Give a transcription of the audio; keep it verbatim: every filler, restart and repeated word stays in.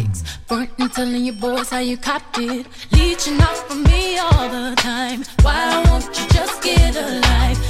pics, front and telling your boys how you copped it, leeching off of me all the time. Why won't you just get a life?